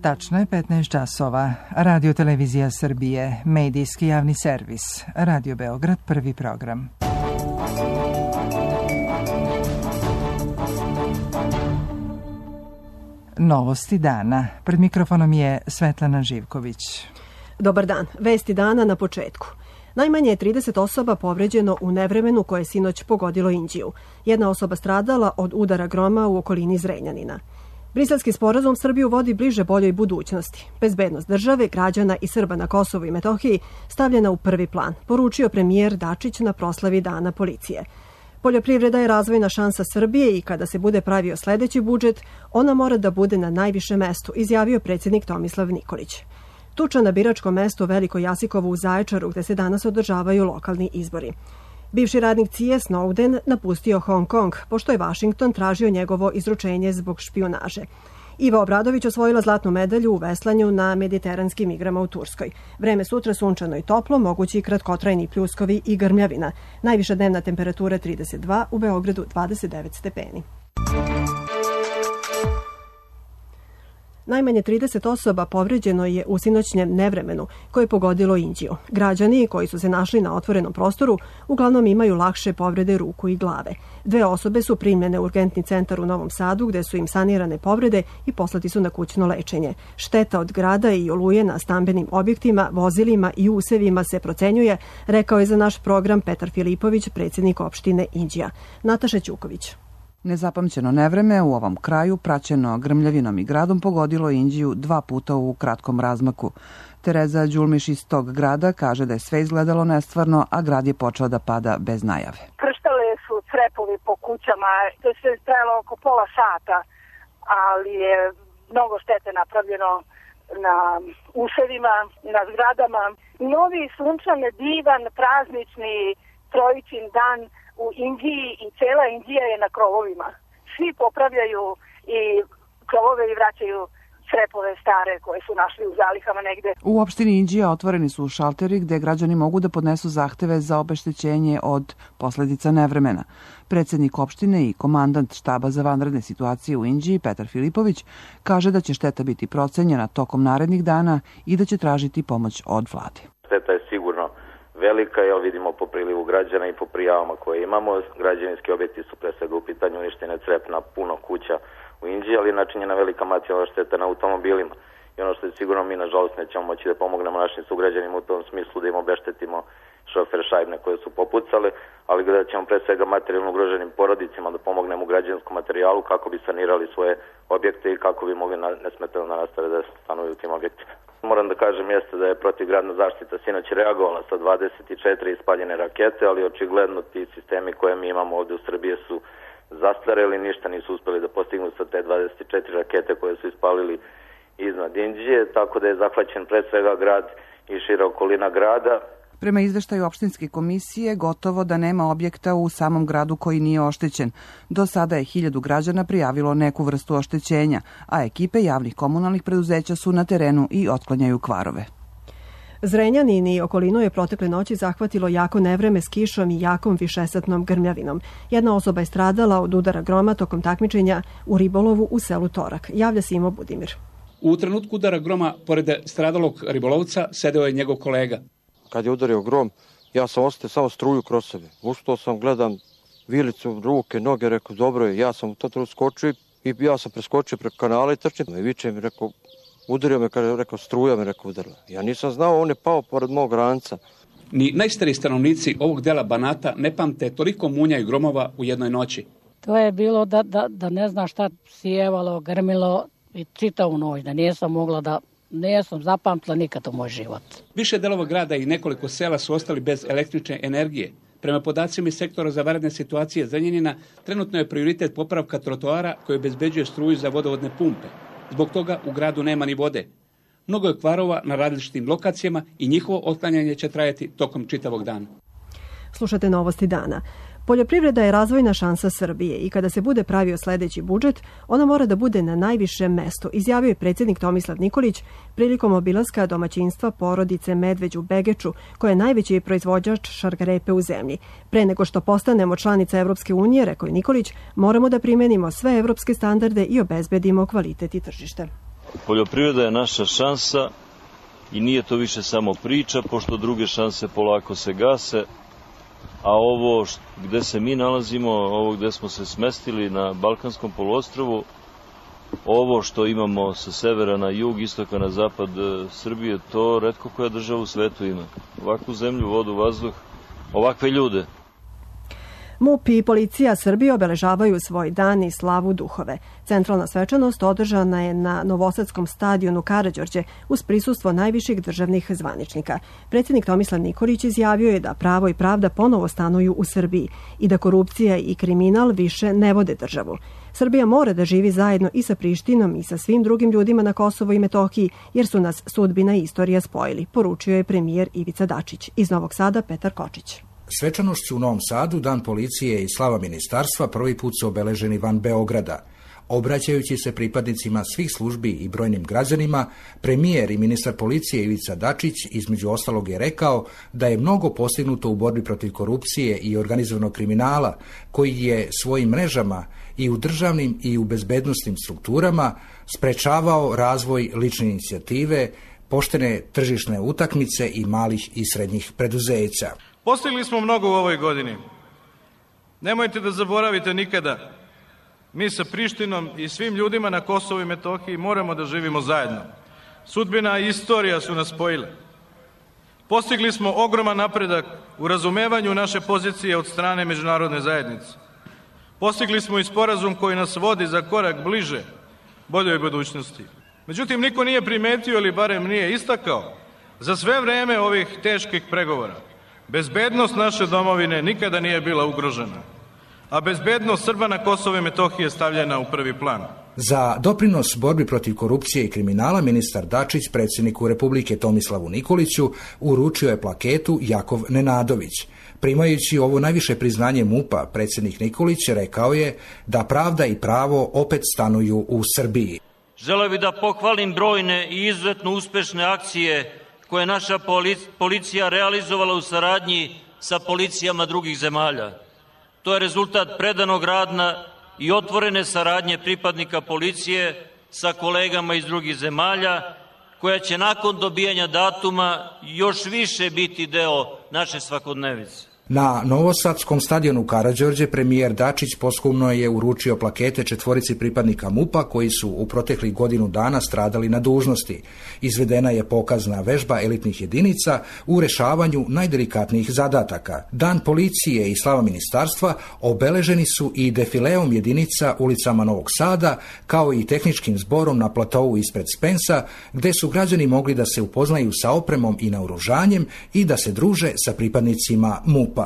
Tačno je 15 časova. Radio Televizija Srbije, medijski javni servis. Radio Beograd, prvi program. Novosti dana. Pred mikrofonom je Svetlana Živković. Dobar dan. Vesti dana na početku. Najmanje je 30 osoba povređeno u nevremenu koje je sinoć pogodilo Inđiju. Jedna osoba stradala od udara groma u okolini Zrenjanina. Briselski sporazum Srbiju vodi bliže boljoj budućnosti. Bezbednost države, građana i Srba na Kosovu i Metohiji stavljena u prvi plan, poručio premijer Dačić na proslavi Dana policije. Poljoprivreda je razvojna šansa Srbije i kada se bude pravio sledeći budžet, ona mora da bude na najvišem mestu, izjavio predsjednik Tomislav Nikolić. Tuča na biračkom mestu Veliko Jasikovo u Zaječaru, gde se danas održavaju lokalni izbori. Bivši radnik CIA Snowden napustio Hong Kong, pošto je Washington tražio njegovo izručenje zbog špijunaže. Iva Obradović osvojila zlatnu medalju u veslanju na mediteranskim igrama u Turskoj. Vreme sutra sunčano i toplo, mogući kratkotrajni pljuskovi i grmljavina. Najviša dnevna temperatura 32, u Beogradu 29 stepeni. Najmanje 30 osoba povređeno je u sinoćnjem nevremenu koje je pogodilo Inđiju. Građani koji su se našli na otvorenom prostoru uglavnom imaju lakše povrede ruku i glave. 2 osobe su primljene u urgentni centar u Novom Sadu gde su im sanirane povrede i poslati su na kućno lečenje. Šteta od grada i oluje na stambenim objektima, vozilima i usevima se procenjuje, rekao je za naš program Petar Filipović, predsjednik opštine Inđija. Nataša Ćuković. Nezapamćeno nevreme u ovom kraju, praćeno grmljavinom i gradom, pogodilo Inđiju 2 puta u kratkom razmaku. Tereza Đulmiš iz tog grada kaže da je sve izgledalo nestvarno, a grad je počeo da pada bez najave. Krštale su crepovi po kućama, to je sve trajalo oko pola sata, ali je mnogo štete napravljeno na usevima, na zgradama. Novi sunčane, divan, praznični, trojičin dan u Indiji i cela Indija je na krovovima. Svi popravljaju i krovove i vraćaju crepove stare koje su našli u zalihama negde. U opštini Inđija otvoreni su šalteri gde građani mogu da podnesu zahteve za obeštećenje od posledica nevremena. Predsjednik opštine i komandant štaba za vanredne situacije u Inđiji, Petar Filipović, kaže da će šteta biti procenjena tokom narednih dana i da će tražiti pomoć od vlade. Šteta je sigurno velika, jer vidimo po prilivu građana i po prijavama koje imamo. Građevinski objekti su pre svega u pitanju uništene crep na puno kuća u Inđiji, ali načinjena velika materijalna šteta na automobilima. I ono što je sigurno mi, nažalost, nećemo moći da pomognemo našim sugrađanima u tom smislu da im obeštetimo šofer šajbne koje su popucale, ali da ćemo pre svega materijalno ugroženim porodicima da pomognemo u građevinskom materijalu kako bi sanirali svoje objekte i kako bi mogli nesmetano nastave da stanuju u tim objektima. Moram da kažem jeste da je protivgradna zaštita sinoć reagovala sa 24 ispaljene rakete, ali očigledno ti sistemi koje mi imamo ovde u Srbiji su zastareli, ništa nisu uspeli da postignu sa te 24 rakete koje su ispalili iznad Inđije, tako da je zahvaćen pre svega grad i šira okolina grada. Prema izveštaju opštinske komisije, gotovo da nema objekta u samom gradu koji nije oštećen. Do sada je 1000 građana prijavilo neku vrstu oštećenja, a ekipe javnih komunalnih preduzeća su na terenu i otklanjaju kvarove. Zrenjanin i okolinu je protekle noći zahvatilo jako nevreme s kišom i jakom višesatnom grmljavinom. Jedna osoba je stradala od udara groma tokom takmičenja u ribolovu u selu Torak. Javlja Simo Budimir. U trenutku udara groma, pored stradalog ribolovca, sedeo je njegov kolega. Kad je udario grom, ja sam ostao samo struju kroz sebe. Ustao sam, gledam vilicu, ruke, noge, rekao, dobro je, ja sam u to skočio i ja sam preskočio preko kanala i trčim. I viče mi, rekao, udario me, kada je rekao, struja me, rekao, udarila. Ja nisam znao, on je pao pored mog ranca. Ni najstariji stanovnici ovog dela Banata ne pamte toliko munja i gromova u jednoj noći. To je bilo da ne zna šta sjevalo, grmilo i čitavu noć, da nisam mogla da... Nisam zapamtila nikad u moj život. Više delova grada i nekoliko sela su ostali bez električne energije. Prema podacima iz sektora za vanredne situacije Zrenjanina, trenutno je prioritet popravka trotoara koji obezbeđuje struju za vodovodne pumpe. Zbog toga u gradu nema ni vode. Mnogo je kvarova na različitim lokacijama i njihovo otklanjanje će trajati tokom čitavog dana. Slušate novosti dana. Poljoprivreda je razvojna šansa Srbije i kada se bude pravio sledeći budžet, ona mora da bude na najvišem mestu, izjavio je predsjednik Tomislav Nikolić prilikom obilaska domaćinstva porodice Medveđ u Begeču, koja je najveći proizvođač šargarepe u zemlji. Pre nego što postanemo članica Evropske unije, rekao je Nikolić, moramo da primenimo sve evropske standarde i obezbedimo kvalitet i tržište. Poljoprivreda je naša šansa i nije to više samo priča, pošto druge šanse polako se gase, a ovo gde se mi nalazimo, ovo gde smo se smestili na Balkanskom poluostrvu, ovo što imamo sa severa na jug, istoka na zapad Srbije, to retko koja država u svetu ima. Ovakvu zemlju, vodu, vazduh, ovakve ljude. MUP i policija Srbije obeležavaju svoj dan i slavu duhove. Centralna svečanost održana je na Novosadskom stadionu Karađorđe uz prisustvo najviših državnih zvaničnika. Predsjednik Tomislav Nikolić izjavio je da pravo i pravda ponovo stanuju u Srbiji i da korupcija i kriminal više ne vode državu. Srbija mora da živi zajedno i sa Prištinom i sa svim drugim ljudima na Kosovu i Metohiji, jer su nas sudbina i istorija spojili, poručio je premijer Ivica Dačić. Iz Novog Sada Petar Kočić. Svečanošću u Novom Sadu, Dan policije i slava ministarstva prvi put su obeleženi van Beograda. Obraćajući se pripadnicima svih službi i brojnim građanima, premijer i ministar policije Ivica Dačić između ostalog je rekao da je mnogo postignuto u borbi protiv korupcije i organizovanog kriminala, koji je svojim mrežama i u državnim i u bezbednosnim strukturama sprečavao razvoj lične inicijative, poštene tržišne utakmice i malih i srednjih preduzeća. Postigli smo mnogo u ovoj godini. Nemojte da zaboravite nikada. Mi sa Prištinom i svim ljudima na Kosovu i Metohiji moramo da živimo zajedno. Sudbina i istorija su nas spojile. Postigli smo ogroman napredak u razumevanju naše pozicije od strane međunarodne zajednice. Postigli smo i sporazum koji nas vodi za korak bliže boljoj budućnosti. Međutim, niko nije primetio ili barem nije istakao za sve vreme ovih teških pregovora. Bezbednost naše domovine nikada nije bila ugrožena, a bezbednost Srba na Kosovu i Metohiji je stavljena u prvi plan. Za doprinos borbi protiv korupcije i kriminala ministar Dačić predsjedniku Republike Tomislavu Nikoliću uručio je plaketu Jakov Nenadović. Primajući ovo najviše priznanje MUP-a, predsjednik Nikolić rekao je da pravda i pravo opet stanuju u Srbiji. Želeo bih da pohvalim brojne i izuzetno uspešne akcije koje je naša policija realizovala u saradnji sa policijama drugih zemalja. To je rezultat predanog rada i otvorene saradnje pripadnika policije sa kolegama iz drugih zemalja, koja će nakon dobijanja datuma još više biti deo naše svakodnevice. Na Novosadskom stadionu Karađorđe premijer Dačić posthumno je uručio plakete 4 pripadnika MUP-a koji su u proteklih godinu dana stradali na dužnosti. Izvedena je pokazna vežba elitnih jedinica u rešavanju najdelikatnijih zadataka. Dan policije i slava ministarstva obeleženi su i defileom jedinica ulicama Novog Sada, kao i tehničkim zborom na platovu ispred Spensa, gde su građani mogli da se upoznaju sa opremom i naoružanjem i da se druže sa pripadnicima MUP-a.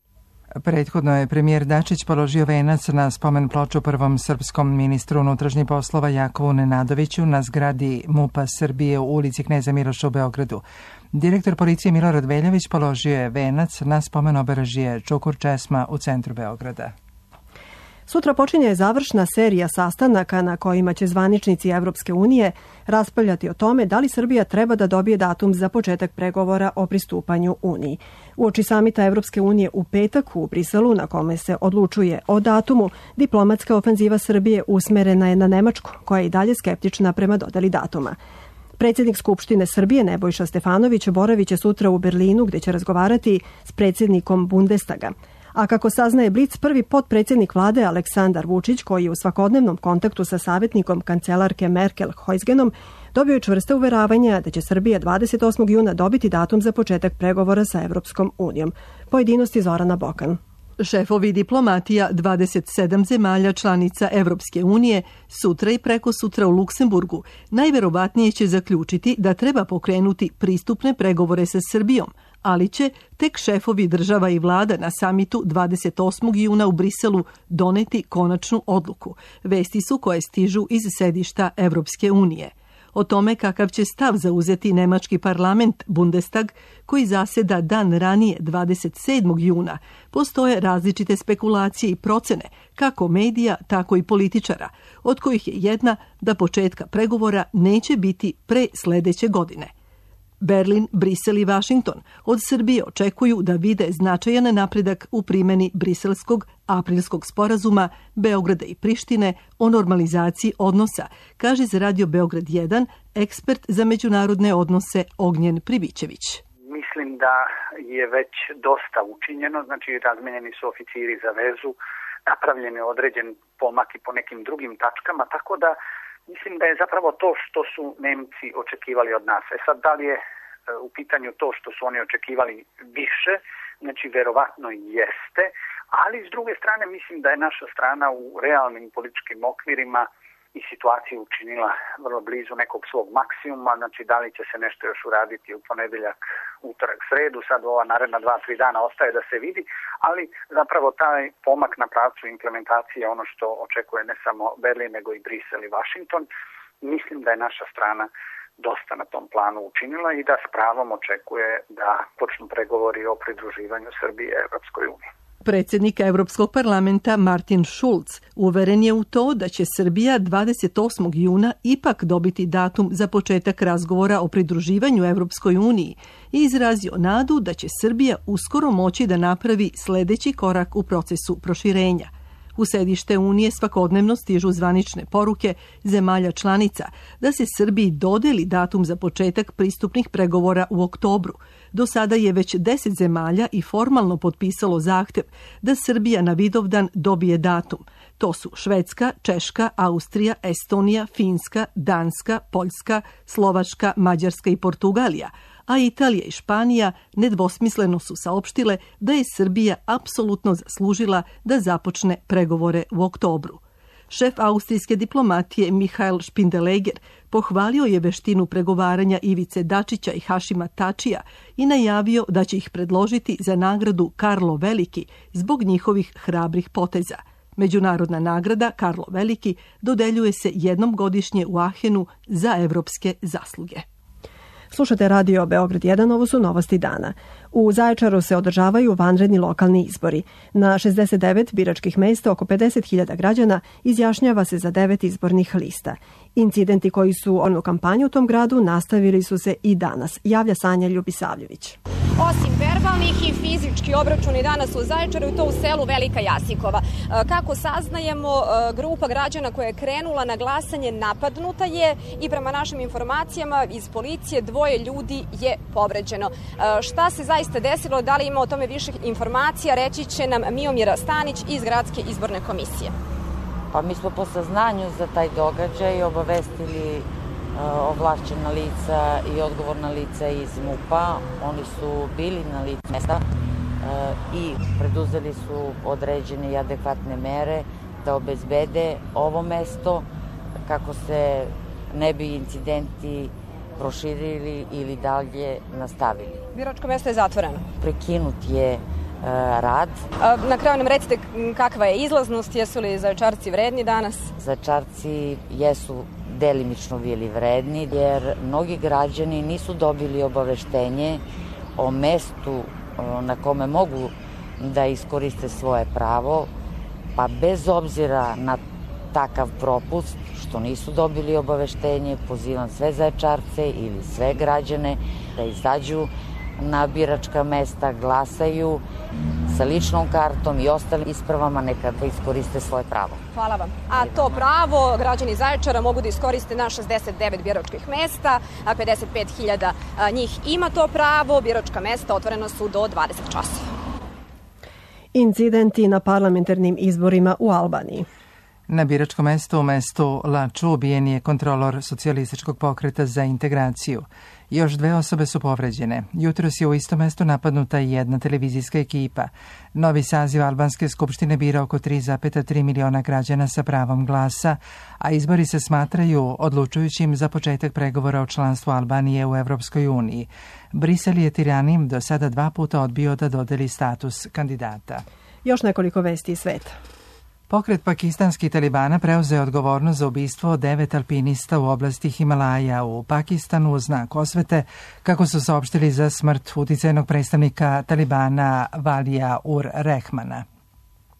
Prethodno je premijer Dačić položio venac na spomen ploču prvom srpskom ministru unutrašnjih poslova Jakovu Nenadoviću na zgradi MUP-a Srbije u ulici Kneza Miloša u Beogradu. Direktor policije Milorad Veljović položio je venac na spomen obeležje Čukur Česma u centru Beograda. Sutra počinje završna serija sastanaka na kojima će zvaničnici Evropske unije raspravljati o tome da li Srbija treba da dobije datum za početak pregovora o pristupanju Uniji. Uoči samita Evropske unije u petak u Briselu, na kome se odlučuje o datumu, diplomatska ofenziva Srbije usmerena je na Nemačku, koja je i dalje skeptična prema dodeli datuma. Predsjednik Skupštine Srbije Nebojša Stefanović boraviće sutra u Berlinu, gde će razgovarati s predsjednikom Bundestaga. A kako saznaje Blic, prvi potpredsjednik vlade Aleksandar Vučić, koji je u svakodnevnom kontaktu sa savjetnikom kancelarke Merkel Heusgenom, dobio je čvrste uveravanja da će Srbija 28. juna dobiti datum za početak pregovora sa Evropskom unijom. Pojedinosti Zorana Bokan. Šefovi diplomatija 27 zemalja članica Evropske unije sutra i prekosutra u Luksemburgu najverovatnije će zaključiti da treba pokrenuti pristupne pregovore sa Srbijom, ali će tek šefovi država i vlada na samitu 28. juna u Briselu doneti konačnu odluku. Vesti su koje stižu iz sedišta Evropske unije. O tome kakav će stav zauzeti nemački parlament Bundestag, koji zaseda dan ranije 27. juna, postoje različite spekulacije i procene, kako medija, tako i političara, od kojih je jedna da početka pregovora neće biti pre sledeće godine. Berlin, Brisel i Vašington od Srbije očekuju da vide značajan napredak u primjeni briselskog aprilskog sporazuma Beograda i Prištine o normalizaciji odnosa, kaže za Radio Beograd 1 ekspert za međunarodne odnose Ognjen Pribićević. Mislim da je već dosta učinjeno, znači razmenjeni su oficiri za vezu, napravljen je određen pomak i po nekim drugim tačkama, tako da mislim da je zapravo to što su Nemci očekivali od nas. Sad, da li je u pitanju to što su oni očekivali više, znači verovatno jeste, ali s druge strane mislim da je naša strana u realnim političkim okvirima i situaciju učinila vrlo blizu nekog svog maksimuma, znači da li će se nešto još uraditi u ponedeljak, utorak, sredu, sad ova naredna 2-3 dana ostaje da se vidi, ali zapravo taj pomak na pravcu implementacije ono što očekuje ne samo Berlin nego i Brisel i Washington, mislim da je naša strana dosta na tom planu učinila i da s pravom očekuje da počnu pregovori o pridruživanju Srbije Evropskoj uniji. Predsjednik Evropskog parlamenta Martin Schulz uveren je u to da će Srbija 28. juna ipak dobiti datum za početak razgovora o pridruživanju Evropskoj uniji i izrazio nadu da će Srbija uskoro moći da napravi sljedeći korak u procesu proširenja. U sedište Unije svakodnevno stižu zvanične poruke zemalja članica da se Srbiji dodeli datum za početak pristupnih pregovora u oktobru. Do sada je već 10 zemalja i formalno potpisalo zahtev da Srbija na Vidovdan dobije datum. To su Švedska, Češka, Austrija, Estonija, Finska, Danska, Poljska, Slovačka, Mađarska i Portugalija, a Italija i Španija nedvosmisleno su saopštile da je Srbija apsolutno zaslužila da započne pregovore u oktobru. Šef austrijske diplomatije Mihael Špindeleger pohvalio je veštinu pregovaranja Ivice Dačića i Hašima Tačija i najavio da će ih predložiti za nagradu Karlo Veliki zbog njihovih hrabrih poteza. Međunarodna nagrada Karlo Veliki dodeljuje se jednom godišnje u Ahenu za evropske zasluge. Slušate Radio Beograd 1, ovo su novosti dana. U Zaječaru se održavaju vanredni lokalni izbori. Na 69 biračkih mjesta oko 50.000 građana izjašnjava se za 9 izbornih lista. Incidenti koji su u kampanju u tom gradu nastavili su se i danas, javlja Sanja Ljubisavljević. Osim verbalnih i fizički obračuni danas u Zaječaru i to u selu Velika Jasikova. Kako saznajemo, grupa građana koja je krenula na glasanje napadnuta je i prema našim informacijama iz policije 2 ljudi je povređeno. Šta se zaista desilo, da li ima o tome više informacija, reći će nam Miomira Stanić iz Gradske izborne komisije. Pa mi smo po saznanju za taj događaj obavestili ovlašćena lica i odgovorna lica iz MUP-a. Oni su bili na licu mesta i preduzeli su određene i adekvatne mere da obezbede ovo mesto kako se ne bi incidenti proširili ili dalje nastavili. Biračko mesto je zatvoreno. Prekinut je rad. Na kraju nam recite kakva je izlaznost, jesu li Zaječarci vredni danas? Zaječarci jesu delimično bili vredni jer mnogi građani nisu dobili obaveštenje o mestu na kome mogu da iskoriste svoje pravo, pa bez obzira na takav propust što nisu dobili obaveštenje, pozivam sve Zaječarce ili sve građane da izađu na biračka mesta, glasaju sa ličnom kartom i ostalim ispravama, neka iskoriste svoje pravo. Hvala vam. A to pravo građani Zaječara mogu da iskoriste na 69 biračkih mesta, a 55.000 njih ima to pravo. Biračka mesta otvorena su do 20 časova. Incidenti na parlamentarnim izborima u Albaniji. Na biračkom mestu u mestu Laču ubijen je kontrolor socijalističkog pokreta za integraciju. Još 2 osobe su povređene. Jutros je u istom mestu napadnuta i jedna televizijska ekipa. Novi saziv Albanske skupštine bira oko 3,3 miliona građana sa pravom glasa, a izbori se smatraju odlučujućim za početak pregovora o članstvu Albanije u Evropskoj uniji. Brisel je Tirani do sada 2 puta odbio da dodeli status kandidata. Još nekoliko vesti iz sveta. Pokret pakistanskih talibana preuzeo odgovornost za ubistvo 9 alpinista u oblasti Himalaja u Pakistanu u znak osvete, kako su saopštili za smrt uticajnog predstavnika talibana Valija ur Rehmana.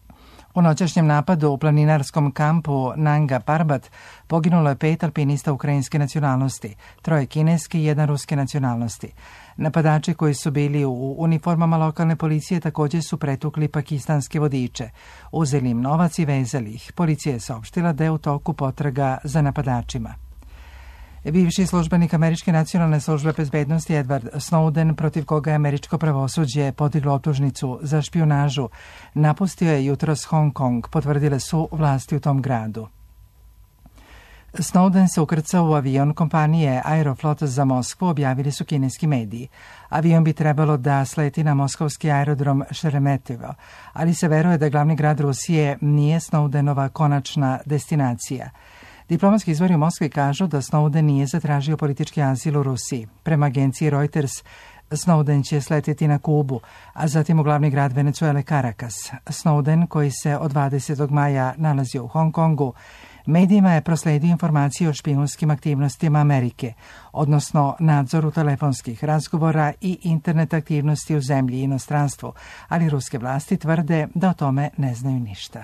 U noćašnjem napadu u planinarskom kampu Nanga Parbat poginulo je 5 alpinista ukrajinske nacionalnosti, 3 kineske i 1 ruske nacionalnosti. Napadači koji su bili u uniformama lokalne policije također su pretukli pakistanske vodiče. Uzeli im novac i vezali ih. Policija je saopštila da je u toku potraga za napadačima. Bivši službenik Američke nacionalne službe bezbednosti Edward Snowden, protiv koga je američko pravosuđe podiglo optužnicu za špijunažu, napustio je jutros Hong Kong, potvrdile su vlasti u tom gradu. Snowden se ukrcao u avion kompanije Aeroflot za Moskvu, objavili su kineski mediji. Avion bi trebalo da sleti na moskovski aerodrom Šeremetevo, ali se veruje da glavni grad Rusije nije Snowdenova konačna destinacija. Diplomatski izvori u Moskvi kažu da Snowden nije zatražio politički azil u Rusiji. Prema agenciji Reuters, Snowden će sletjeti na Kubu, a zatim u glavni grad Venezuele Caracas. Snowden, koji se od 20. maja nalazio u Hong Kongu, medijima je prosledio informacije o špijunskim aktivnostima Amerike, odnosno nadzoru telefonskih razgovora i internet aktivnosti u zemlji i inostranstvu, ali ruske vlasti tvrde da o tome ne znaju ništa.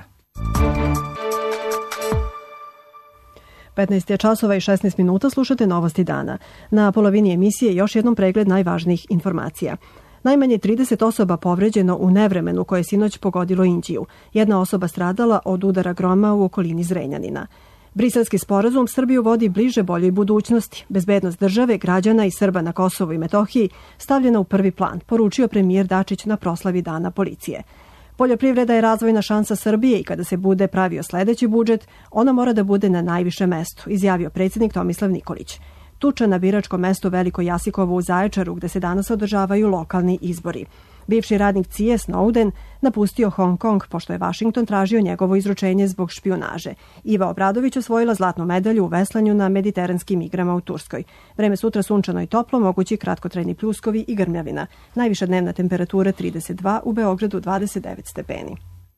15 je časova i 16 minuta, slušate Novosti dana. Na polovini emisije još jednom pregled najvažnijih informacija. Najmanje 30 osoba povređeno u nevremenu koje je sinoć pogodilo Indiju. 1 osoba stradala od udara groma u okolini Zrenjanina. Briselski sporazum Srbiju vodi bliže boljoj budućnosti. Bezbednost države, građana i Srba na Kosovu i Metohiji stavljena u prvi plan, poručio premijer Dačić na proslavi Dana policije. Poljoprivreda je razvojna šansa Srbije i kada se bude pravio sledeći budžet, ona mora da bude na najvišem mestu, izjavio predsjednik Tomislav Nikolić. Tuča na biračkom mestu Veliko Jasikovo u Zaječaru, gde se danas održavaju lokalni izbori. Bivši radnik CIA Snowden napustio Hong Kong, pošto je Washington tražio njegovo izručenje zbog špijunaže. Iva Obradović osvojila zlatnu medalju u veslanju na mediteranskim igrama u Turskoj. Vreme sutra sunčano i toplo, mogući kratkotrajni pljuskovi i grmljavina. Najviša dnevna temperatura 32, u Beogradu 29 stepeni.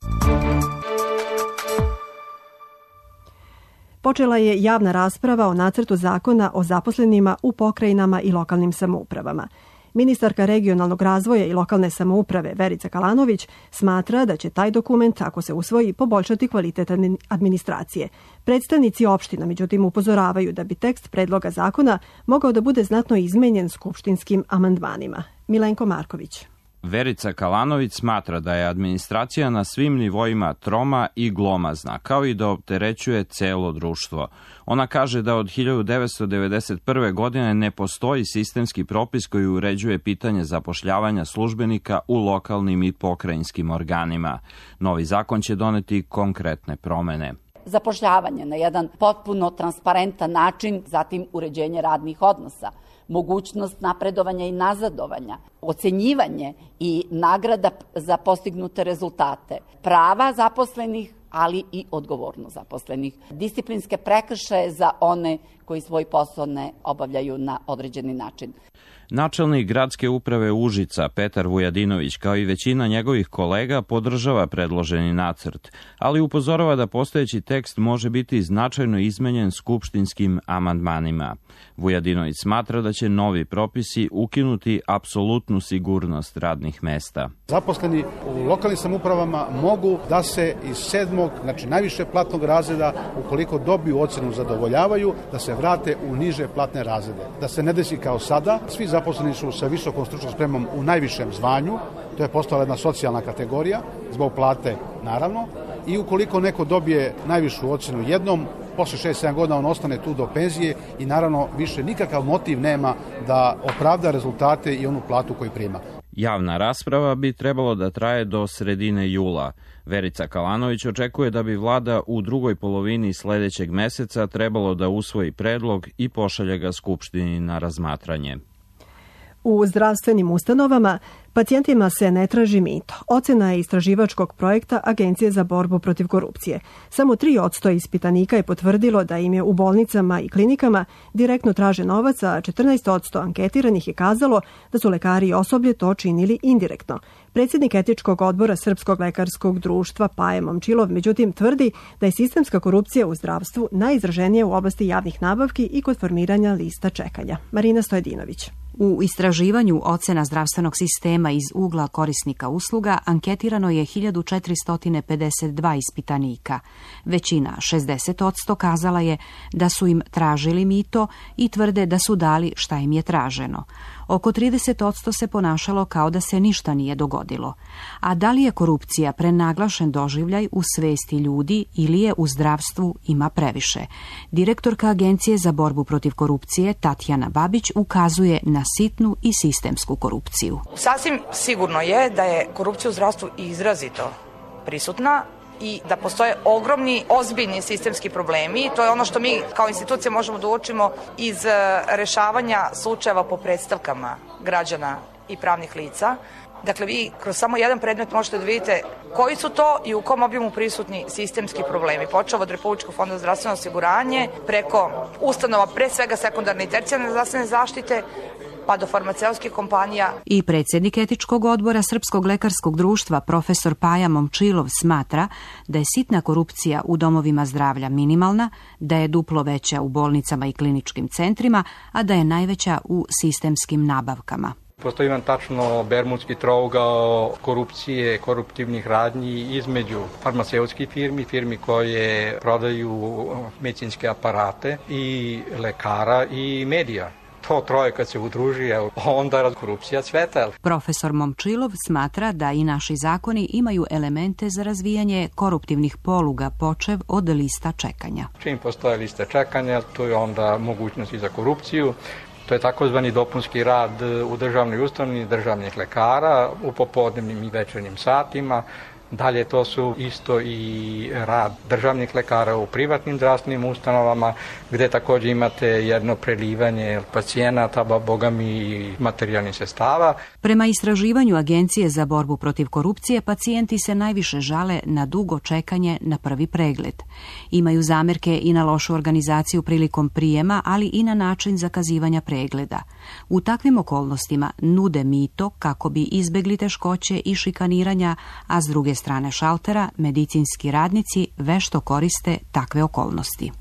Počela je javna rasprava o nacrtu zakona o zaposlenima u pokrajinama i lokalnim samoupravama. Ministarka regionalnog razvoja i lokalne samouprave Verica Kalanović smatra da će taj dokument, ako se usvoji, poboljšati kvalitet administracije. Predstavnici opština, međutim, upozoravaju da bi tekst predloga zakona mogao da bude znatno izmenjen skupštinskim amandmanima. Milenko Marković. Verica Kalanović smatra da je administracija na svim nivoima troma i glomazna, kao i da opterećuje celo društvo. Ona kaže da od 1991. godine ne postoji sistemski propis koji uređuje pitanje zapošljavanja službenika u lokalnim i pokrajinskim organima. Novi zakon će doneti konkretne promene. Zapošljavanje na jedan potpuno transparentan način, zatim uređenje radnih odnosa, mogućnost napredovanja i nazadovanja, ocenjivanje i nagrada za postignute rezultate, prava zaposlenih, ali i odgovornost zaposlenih, disciplinske prekršaje za one koji svoj posao ne obavljaju na određeni način. Načelnik gradske uprave Užica Petar Vujadinović, kao i većina njegovih kolega, podržava predloženi nacrt, ali upozorava da postojeći tekst može biti značajno izmenjen skupštinskim amandmanima. Vujadinović smatra da će novi propisi ukinuti apsolutnu sigurnost radnih mesta. Zaposleni u lokalnim samoupravama mogu da se iz 7. znači najviše platnog razreda, ukoliko dobiju ocenu zadovoljavaju, da se vrate u niže platne razrede. Da se ne desi kao sada, svi zaposleni su sa visokom stručnom spremom u najvišem zvanju, to je postala jedna socijalna kategorija, zbog plate naravno, i ukoliko neko dobije najvišu ocenu jednom, posle 6-7 godina on ostane tu do penzije i naravno više nikakav motiv nema da opravda rezultate i onu platu koju prima. Javna rasprava bi trebalo da traje do sredine jula. Verica Kalanović očekuje da bi vlada u drugoj polovini sledećeg meseca trebalo da usvoji predlog i pošalje ga Skupštini na razmatranje. U zdravstvenim ustanovama pacijentima se ne traži mito. Ocena je istraživačkog projekta Agencije za borbu protiv korupcije. Samo 3% ispitanika je potvrdilo da im je u bolnicama i klinikama direktno traže novac, a 14% anketiranih je kazalo da su lekari i osoblje to činili indirektno. Predsjednik etičkog odbora Srpskog lekarskog društva Paje Momčilov, međutim, tvrdi da je sistemska korupcija u zdravstvu najizraženija u oblasti javnih nabavki i kod formiranja lista čekanja. Marina Stojedinović. U istraživanju ocena zdravstvenog sistema iz ugla korisnika usluga anketirano je 1452 ispitanika. Većina, 60%, kazala je da su im tražili mito i tvrde da su dali šta im je traženo. Oko 30% se ponašalo kao da se ništa nije dogodilo. A da li je korupcija prenaglašen doživljaj u svesti ljudi ili je u zdravstvu ima previše? Direktorka Agencije za borbu protiv korupcije Tatjana Babić ukazuje na sitnu i sistemsku korupciju. Sasvim sigurno je da je korupcija u zdravstvu izrazito prisutna i da postoje ogromni, ozbiljni sistemski problemi. To je ono što mi kao institucija možemo da učimo iz rešavanja slučajeva po predstavkama građana i pravnih lica. Dakle, vi kroz samo jedan predmet možete da vidite koji su to i u kom obimu prisutni sistemski problemi. Počeo od Republičkog fonda za zdravstveno osiguranje, preko ustanova, pre svega sekundarne i tercijarne zdravstvene zaštite, pa do farmaceutskih kompanija. I predsjednik etičkog odbora Srpskog lekarskog društva, profesor Paja Momčilov, smatra da je sitna korupcija u domovima zdravlja minimalna, da je duplo veća u bolnicama i kliničkim centrima, a da je najveća u sistemskim nabavkama. Postoji jedan tačno bermudski trougao korupcije, koruptivnih radnji između farmaceutskih firmi koje prodaju medicinske aparate i lekara i medija. To troje kad se udruži, onda korupcija cveta. Profesor Momčilov smatra da i naši zakoni imaju elemente za razvijanje koruptivnih poluga, počev od lista čekanja. Čim postoje liste čekanja, to je onda mogućnost i za korupciju. To je takozvani dopunski rad u državnoj ustanovi državnih lekara u popodnevnim i večernjim satima. Dalje to su isto i rad državnih lekara u privatnim zdravstvenim ustanovama, gde također imate jedno prelivanje pacijenata, bogami i materijalnih sredstava. Prema istraživanju Agencije za borbu protiv korupcije, pacijenti se najviše žale na dugo čekanje na prvi pregled. Imaju zamerke i na lošu organizaciju prilikom prijema, ali i na način zakazivanja pregleda. U takvim okolnostima nude mito kako bi izbegli teškoće i šikaniranja, a s druge strane šaltera medicinski radnici vešto koriste takve okolnosti.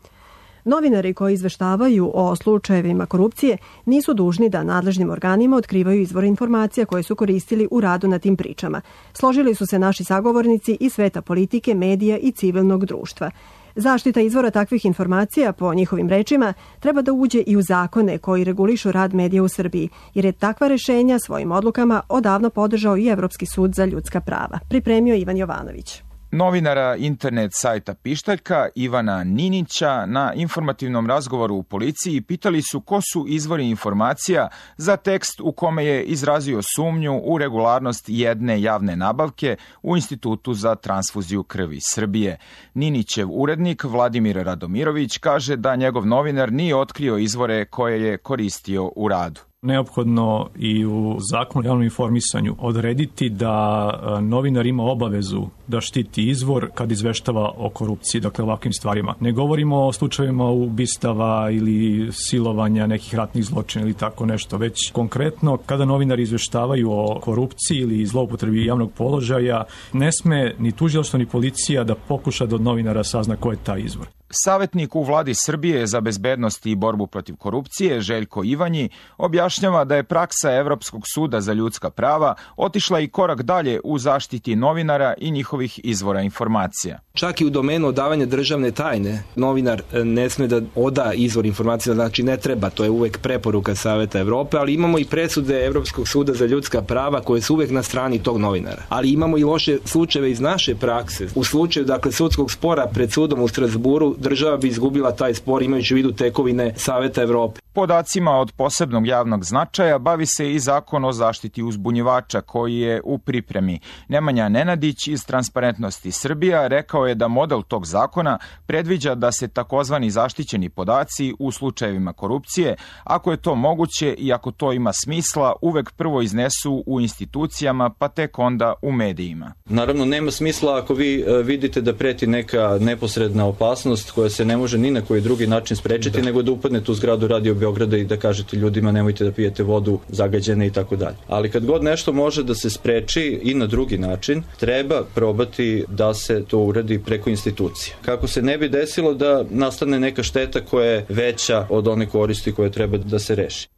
Novinari koji izveštavaju o slučajevima korupcije nisu dužni da nadležnim organima otkrivaju izvore informacija koje su koristili u radu na tim pričama. Složili su se naši sagovornici iz sveta politike, medija i civilnog društva. Zaštita izvora takvih informacija, po njihovim rečima, treba da uđe i u zakone koji regulišu rad medija u Srbiji, jer je takva rešenja svojim odlukama odavno podržao i Evropski sud za ljudska prava. Pripremio Ivan Jovanović. Novinara internet sajta Pištaljka Ivana Ninića na informativnom razgovoru u policiji pitali su ko su izvori informacija za tekst u kome je izrazio sumnju u regularnost jedne javne nabavke u Institutu za transfuziju krvi Srbije. Ninićev urednik Vladimir Radomirović kaže da njegov novinar nije otkrio izvore koje je koristio u radu. Neophodno i u zakonu o javnom informisanju odrediti da novinar ima obavezu da štiti izvor kad izveštava o korupciji, dakle ovakvim stvarima. Ne govorimo o slučajevima ubistava ili silovanja nekih ratnih zločina ili tako nešto, već konkretno kada novinari izveštavaju o korupciji ili zloupotrebi javnog položaja, ne sme ni tužilaštvo ni policija da pokuša da od novinara sazna ko je taj izvor. Savjetnik u vladi Srbije za bezbednost i borbu protiv korupcije, Željko Ivanji, objašnjava da je praksa Evropskog suda za ljudska prava otišla i korak dalje u zaštiti novinara i njihovih izvora informacija. Čak i u domenu odavanja državne tajne, novinar ne sme da oda izvor informacija, znači ne treba, to je uvek preporuka Saveta Evrope, ali imamo i presude Evropskog suda za ljudska prava koje su uvek na strani tog novinara. Ali imamo i loše slučajeve iz naše prakse. U slučaju, dakle, sudskog spora pred sudom u Strasburu, država bi izgubila taj spor imajući u vidu tekovine Saveta Evrope. Podacima od posebnog javnog značaja bavi se i zakon o zaštiti uzbunjivača koji je u pripremi. Nemanja Nenadić iz Transparentnosti Srbija rekao je da model tog zakona predviđa da se takozvani zaštićeni podaci u slučajevima korupcije, ako je to moguće i ako to ima smisla, uvek prvo iznesu u institucijama pa tek onda u medijima. Naravno, nema smisla ako vi vidite da preti neka neposredna opasnost koja se ne može ni na koji drugi način sprečiti, nego da upadnete u zgradu Radio Beograda i da kažete ljudima nemojte da pijete vodu zagađene i tako dalje. Ali kad god nešto može da se spreči i na drugi način, treba probati da se to uradi preko institucija. Kako se ne bi desilo da nastane neka šteta koja je veća od one koristi koje treba da se reši.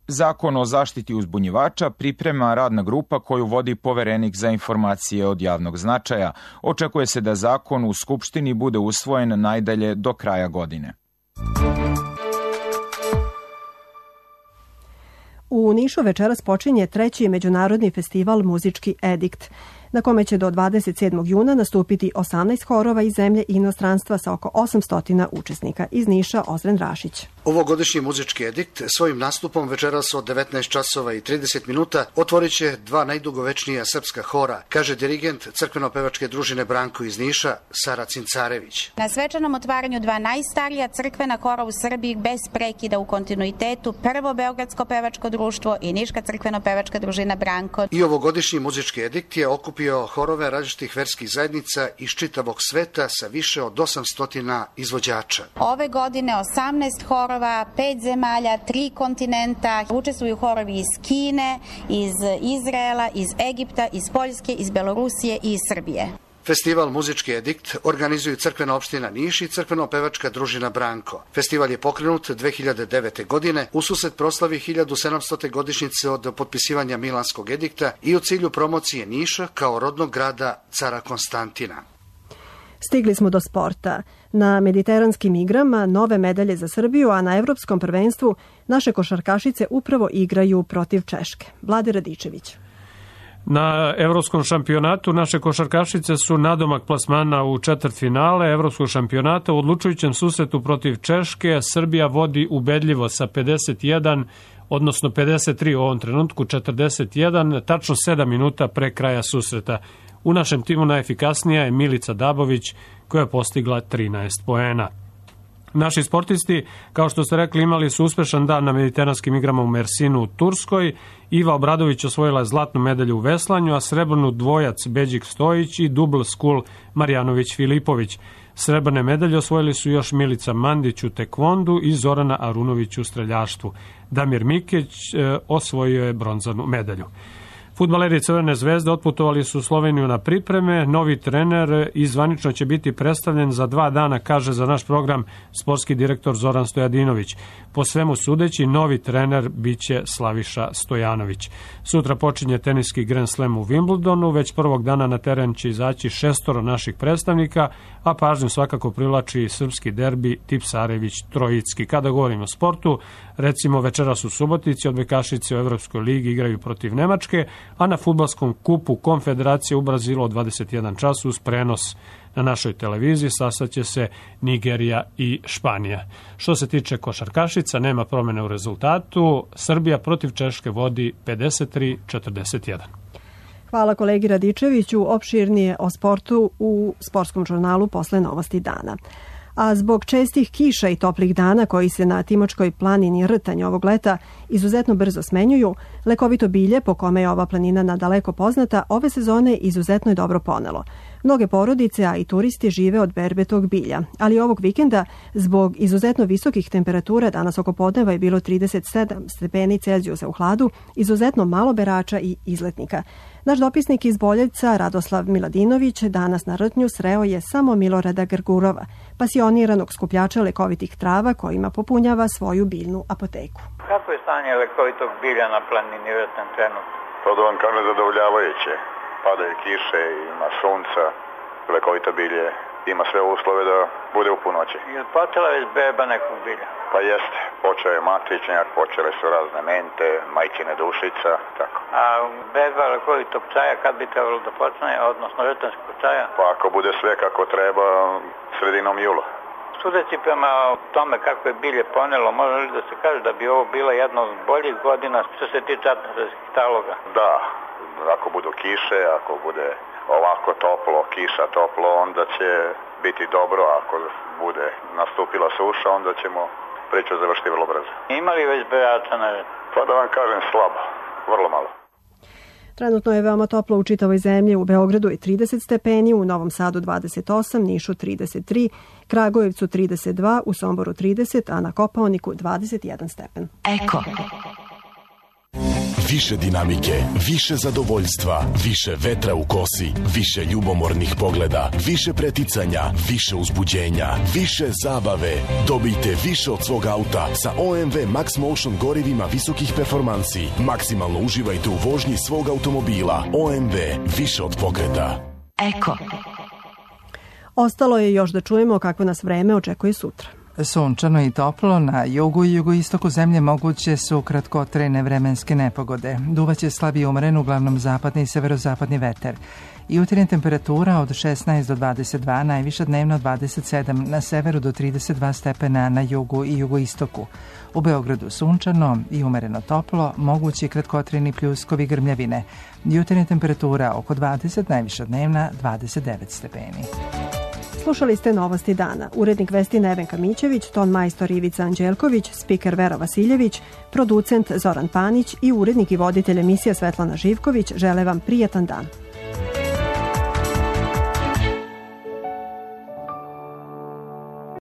Zakon o zaštiti uzbunjivača priprema radna grupa koju vodi poverenik za informacije od javnog značaja. Očekuje se da zakon u Skupštini bude usvojen najdalje do kraja godine. U Nišu večeras počinje 3. međunarodni festival Muzički edikt, na kome će do 27. juna nastupiti 18 horova iz zemlje i inostranstva sa oko 800 učesnika. Iz Niša Ozren Rašić. Ovogodišnji Muzički edikt svojim nastupom večeras od 19 časova i 30 minuta otvorit će 2 najdugovečnija srpska hora, kaže dirigent crkveno-pevačke družine Branko iz Niša, Sara Cincarević. Na svečanom otvaranju 2 najstarija crkvena hora u Srbiji bez prekida u kontinuitetu, prvo Beogradsko pevačko društvo i Niška crkveno-pevačka družina Branko. I ovogodišnji Muzički edikt je okupio horove različitih verskih zajednica iz čitavog sveta sa više od 800 izvođača. Ove godine 18 horova, 5 zemalja, 3 kontinenta, učestvuju horovi iz Kine, iz Izraela, iz Egipta, iz Poljske, iz Belorusije i iz Srbije. Festival Muzički edikt organizuju crkvena opština Niš i crkveno-pevačka družina Branko. Festival je pokrenut 2009. godine ususret proslavi 1700. godišnjice od potpisivanja Milanskog edikta i u cilju promocije Niša kao rodnog grada cara Konstantina. Stigli smo do sporta. Na mediteranskim igrama nove medalje za Srbiju, a na evropskom prvenstvu naše košarkašice upravo igraju protiv Češke. Vlade Radičević. Na evropskom šampionatu naše košarkašice su nadomak plasmana u četvrtfinale evropskog šampionata. U odlučujućem susretu protiv Češke Srbija vodi ubedljivo sa 51, odnosno 53 u ovom trenutku, 41, tačno 7 minuta pre kraja susreta. U našem timu najefikasnija je Milica Dabović koja je postigla 13 poena. Naši sportisti, kao što ste rekli, imali su uspešan dan na mediteranskim igrama u Mersinu u Turskoj. Iva Obradović osvojila je zlatnu medalju u veslanju, a srebrnu dvojac Beđik Stojić i dubl skul Marjanović Filipović. Srebrne medalje osvojili su još Milica Mandić u tekvondu i Zorana Arunović u streljaštvu. Damir Mikić osvojio je bronzanu medalju. Fudbaleri Crvene zvezde otputovali su u Sloveniju na pripreme. Novi trener i zvanično će biti predstavljen za 2 dana, kaže za naš program sportski direktor Zoran Stojadinović. Po svemu sudeći, novi trener biće Slaviša Stojanović. Sutra počinje teniski Grand Slam u Wimbledonu. Već prvog dana na teren će izaći 6 naših predstavnika, a pažnju svakako privlači srpski derbi Tipsarević-Trojicki. Kada govorimo o sportu, recimo večeras u Subotici odbojkašice u Evropskoj ligi igraju protiv Nemačke, a na fudbalskom kupu Konfederacije u Brazilu od 21 čas uz prenos na našoj televiziji sastaće se Nigerija i Španija. Što se tiče košarkašica, nema promjene u rezultatu. Srbija protiv Češke vodi 53-41. Hvala kolegi Radičeviću. Opširnije o sportu u sportskom žurnalu posle Novosti dana. A zbog čestih kiša i toplih dana koji se na Timočkoj planini Rtanj ovog leta izuzetno brzo smenjuju, lekovito bilje po kome je ova planina nadaleko poznata, ove sezone izuzetno je dobro ponelo. Mnoge porodice, a i turisti žive od berbe tog bilja, ali ovog vikenda zbog izuzetno visokih temperatura, danas oko podneva je bilo 37 stepeni Celzijusa u hladu, izuzetno malo berača i izletnika. Naš dopisnik iz Boljevca, Radoslav Miladinović, danas na Rtnju sreo je samo Milorada Grgurova, pasioniranog skupljača lekovitih trava kojima popunjava svoju biljnu apoteku. Kako je stanje lekovitog bilja na planini Rtanj trenutno? To da vam kažem zadovoljavajuće. Padaju kiše, ima sunca, lekovito bilje, ima sve uslove da bude u punoći. Je li počela već beba nekog bilja? Pa jeste, počeo je matičnjak, počele su razne mente, majčine dušica, tako. A beba lekovitog čaja kad bi trebalo da počne, odnosno rtanjskog čaja? Pa ako bude sve kako treba, sredinom jula. Sudeći prema tome kako je bilje ponelo, može li da se kaže da bi ovo bila jedna od boljih godina što se tiče atmosferskih taloga? Da, ako budu kiše, ako bude ovako toplo, kiša toplo, onda će biti dobro, ako bude nastupila suša, onda ćemo priču završiti vrlo brzo. Ima li već berača na redu? Pa da vam kažem slabo, vrlo malo. Trenutno je veoma toplo u čitavoj zemlji. U Beogradu je 30 stepeni, u Novom Sadu 28, Nišu 33, Kragujevcu 32, u Somboru 30, a na Kopaoniku 21 stepen. Eko. Više dinamike, više zadovoljstva, više vetra u kosi, više ljubomornih pogleda, više preticanja, više uzbuđenja, više zabave. Dobijte više od svog auta sa OMV Max Motion gorivima visokih performansi. Maksimalno uživajte u vožnji svog automobila. OMV, više od pokreta. Eko. Ostalo je još da čujemo kako nas vreme očekuje sutra. Sunčano i toplo, na jugu i jugoistoku zemlje moguće su kratkotrajne vremenske nepogode. Duvaće slab i umeren, uglavnom zapadni i severozapadni veter. Jutarnja temperatura od 16 do 22, najviša dnevno 27, na severu do 32 stepena na jugu i jugoistoku. U Beogradu sunčano i umereno toplo, mogući kratkotrajni pljuskovi grmljavine. Jutarnja temperatura oko 20, najviša dnevna 29 stepeni. Slušali ste Novosti dana. Urednik vesti Nevenka Mićević, ton majstor Ivica Anđelković, spiker Vera Vasiljević, producent Zoran Panić i urednik i voditelj emisije Svetlana Živković žele vam prijatan dan.